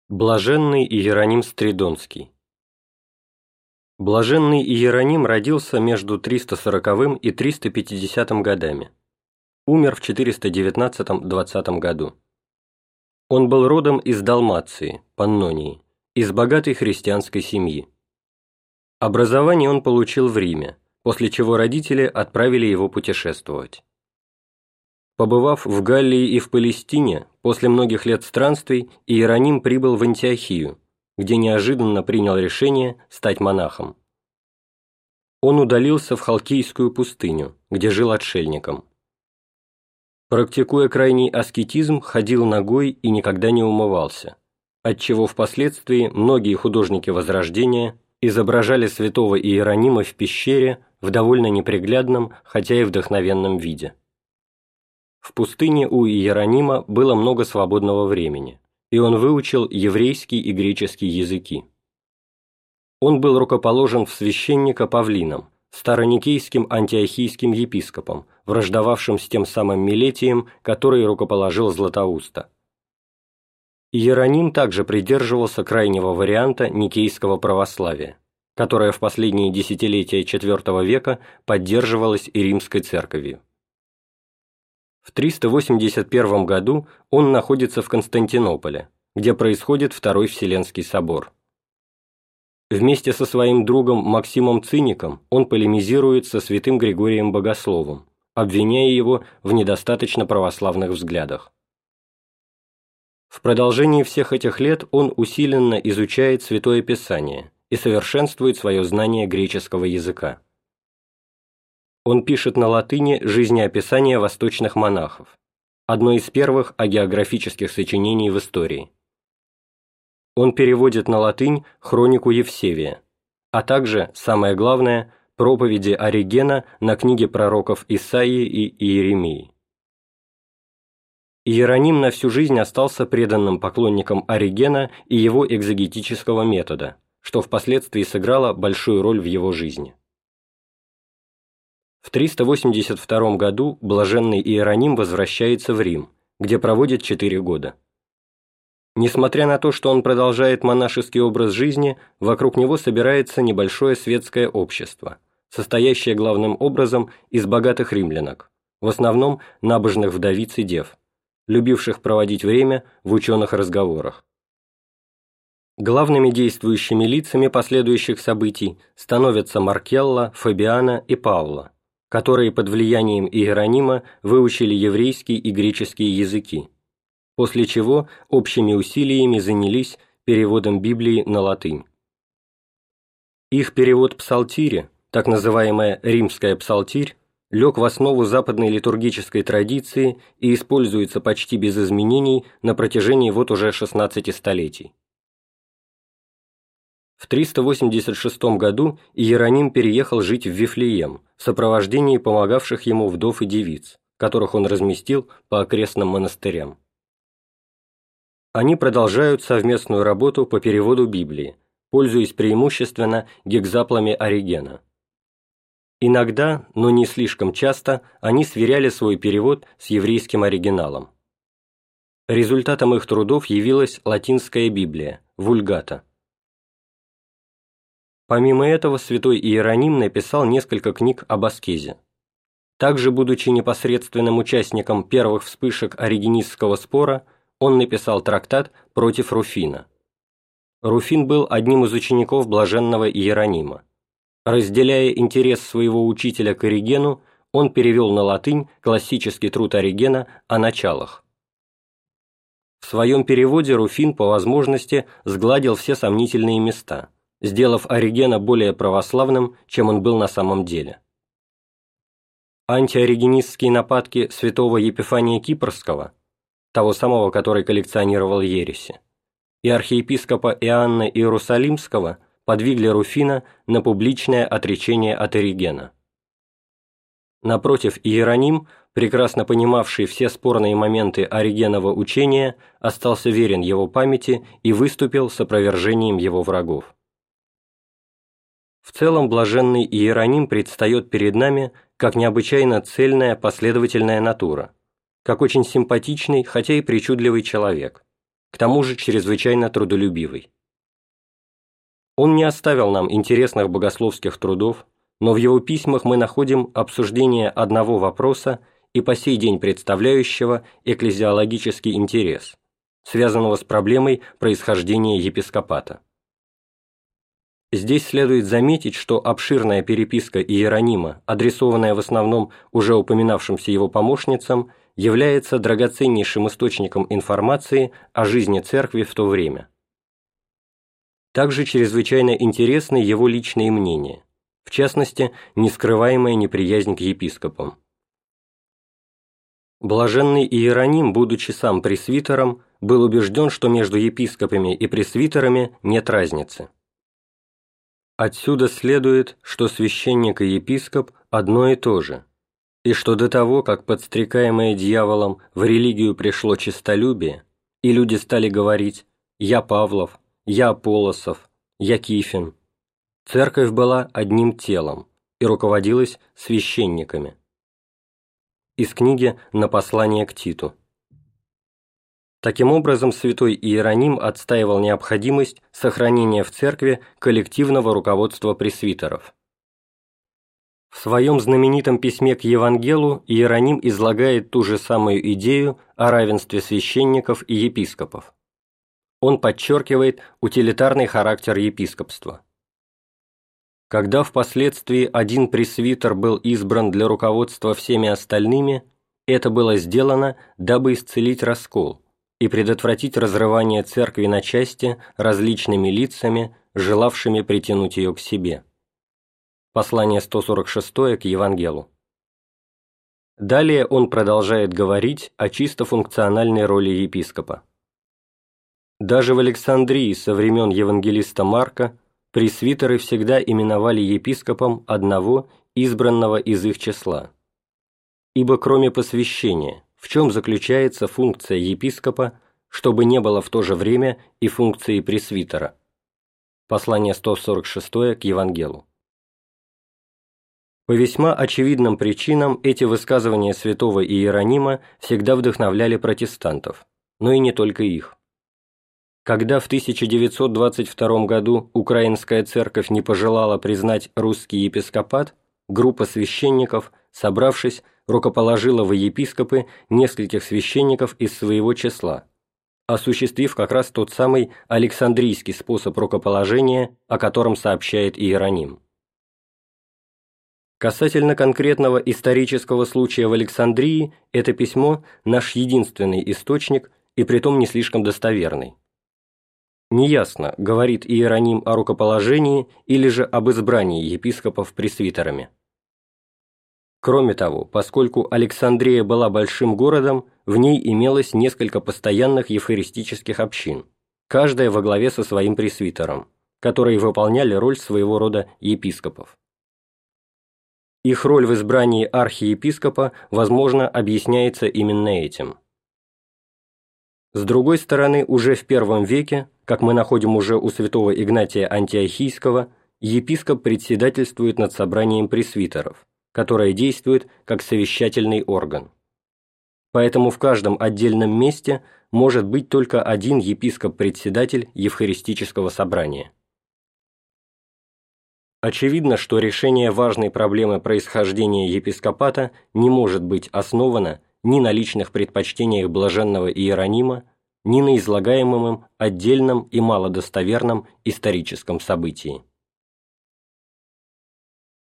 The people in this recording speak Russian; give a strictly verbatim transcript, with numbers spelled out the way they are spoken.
Блаженный Иероним Стридонский. Блаженный Иероним родился между триста сороковым и триста пятидесятым годами. Умер в четыреста девятнадцатом-двадцатом году. Он был родом из Далмации, Паннонии, из богатой христианской семьи. Образование он получил в Риме, после чего родители отправили его путешествовать. Побывав в Галлии и в Палестине, после многих лет странствий Иероним прибыл в Антиохию, где неожиданно принял решение стать монахом. Он удалился в Халкийскую пустыню, где жил отшельником. Практикуя крайний аскетизм, ходил нагой и никогда не умывался, отчего впоследствии многие художники Возрождения изображали святого Иеронима в пещере в довольно неприглядном, хотя и вдохновенном виде. В пустыне у Иеронима было много свободного времени, и он выучил еврейский и греческий языки. Он был рукоположен в священника Павлином, староникейским антиохийским епископом, враждовавшим с тем самым Милетием, который рукоположил Златоуста. Иероним также придерживался крайнего варианта никейского православия, которое в последние десятилетия четвёртого века поддерживалось и римской церковью. В триста восемьдесят первом году он находится в Константинополе, где происходит Второй Вселенский собор. Вместе со своим другом Максимом Циником он полемизирует со святым Григорием Богословом, обвиняя его в недостаточно православных взглядах. В продолжении всех этих лет он усиленно изучает Святое Писание и совершенствует свое знание греческого языка. Он пишет на латыни жизнеописание восточных монахов, одно из первых агеографических сочинений в истории. Он переводит на латынь хронику Евсевия, а также, самое главное, проповеди Оригена на книги пророков Исаии и Иеремии. Иероним на всю жизнь остался преданным поклонником Оригена и его экзегетического метода, что впоследствии сыграло большую роль в его жизни. В триста восемьдесят втором году блаженный Иероним возвращается в Рим, где проводит четыре года. Несмотря на то, что он продолжает монашеский образ жизни, вокруг него собирается небольшое светское общество, состоящее главным образом из богатых римлянок, в основном набожных вдовиц и дев, любивших проводить время в ученых разговорах. Главными действующими лицами последующих событий становятся Маркелла, Фабиана и Паула, которые под влиянием Иеронима выучили еврейский и греческий языки, после чего общими усилиями занялись переводом Библии на латынь. Их перевод псалтири, так называемая римская псалтирь, лег в основу западной литургической традиции и используется почти без изменений на протяжении вот уже шестнадцати столетий. В триста восемьдесят шестом году Иероним переехал жить в Вифлеем в сопровождении помогавших ему вдов и девиц, которых он разместил по окрестным монастырям. Они продолжают совместную работу по переводу Библии, пользуясь преимущественно гекзаплами Оригена. Иногда, но не слишком часто, они сверяли свой перевод с еврейским оригиналом. Результатом их трудов явилась латинская Библия, Вульгата. Помимо этого, святой Иероним написал несколько книг об аскезе. Также, будучи непосредственным участником первых вспышек оригенистского спора, он написал трактат против Руфина. Руфин был одним из учеников блаженного Иеронима. Разделяя интерес своего учителя к Оригену, он перевел на латынь классический труд Оригена о началах. В своем переводе Руфин по возможности сгладил все сомнительные места, сделав Оригена более православным, чем он был на самом деле. Антиоригенистские нападки святого Епифания Кипрского, того самого, который коллекционировал ереси, и архиепископа Иоанна Иерусалимского подвигли Руфина на публичное отречение от Оригена. Напротив, Иероним, прекрасно понимавший все спорные моменты Оригенова учения, остался верен его памяти и выступил с опровержением его врагов. В целом, блаженный Иероним предстает перед нами как необычайно цельная последовательная натура, как очень симпатичный, хотя и причудливый человек, к тому же чрезвычайно трудолюбивый. Он не оставил нам интересных богословских трудов, но в его письмах мы находим обсуждение одного вопроса и по сей день представляющего экклезиологический интерес, связанного с проблемой происхождения епископата. Здесь следует заметить, что обширная переписка Иеронима, адресованная в основном уже упоминавшимся его помощницам, является драгоценнейшим источником информации о жизни церкви в то время. Также чрезвычайно интересны его личные мнения, в частности, нескрываемая неприязнь к епископам. Блаженный Иероним, будучи сам пресвитером, был убежден, что между епископами и пресвитерами нет разницы. Отсюда следует, что священник и епископ одно и то же, и что до того, как подстрекаемое дьяволом в религию пришло честолюбие, и люди стали говорить «Я Павлов», «Я Аполлосов», «Я Кифин», церковь была одним телом и руководилась священниками. Из книги «На послание к Титу». Таким образом, святой Иероним отстаивал необходимость сохранения в церкви коллективного руководства пресвитеров. В своем знаменитом письме к Евангелу Иероним излагает ту же самую идею о равенстве священников и епископов. Он подчеркивает утилитарный характер епископства. Когда впоследствии один пресвитер был избран для руководства всеми остальными, это было сделано, дабы исцелить раскол и предотвратить разрывание церкви на части различными лицами, желавшими притянуть ее к себе. Послание сто сорок шесть к Евангелу. Далее он продолжает говорить о чисто функциональной роли епископа. Даже в Александрии со времен евангелиста Марка пресвитеры всегда именовали епископом одного, избранного из их числа. Ибо кроме посвящения, в чем заключается функция епископа, чтобы не было в то же время и функции пресвитера? Послание сто сорок шесть к Евангелу. По весьма очевидным причинам эти высказывания святого Иеронима всегда вдохновляли протестантов, но и не только их. Когда в тысяча девятьсот двадцать втором году Украинская церковь не пожелала признать русский епископат, группа священников, собравшись, рукоположила во епископы нескольких священников из своего числа, осуществив как раз тот самый Александрийский способ рукоположения, о котором сообщает Иероним. Касательно конкретного исторического случая в Александрии, это письмо – наш единственный источник, и притом не слишком достоверный. Неясно, говорит Иероним о рукоположении или же об избрании епископов пресвитерами. Кроме того, поскольку Александрия была большим городом, в ней имелось несколько постоянных евхаристических общин, каждая во главе со своим пресвитером, которые выполняли роль своего рода епископов. Их роль в избрании архиепископа, возможно, объясняется именно этим. С другой стороны, уже в первом веке, как мы находим уже у святого Игнатия Антиохийского, епископ председательствует над собранием пресвитеров, которое действует как совещательный орган. Поэтому в каждом отдельном месте может быть только один епископ-председатель Евхаристического собрания. Очевидно, что решение важной проблемы происхождения епископата не может быть основано ни на личных предпочтениях блаженного Иеронима, ни на излагаемом им отдельном и малодостоверном историческом событии.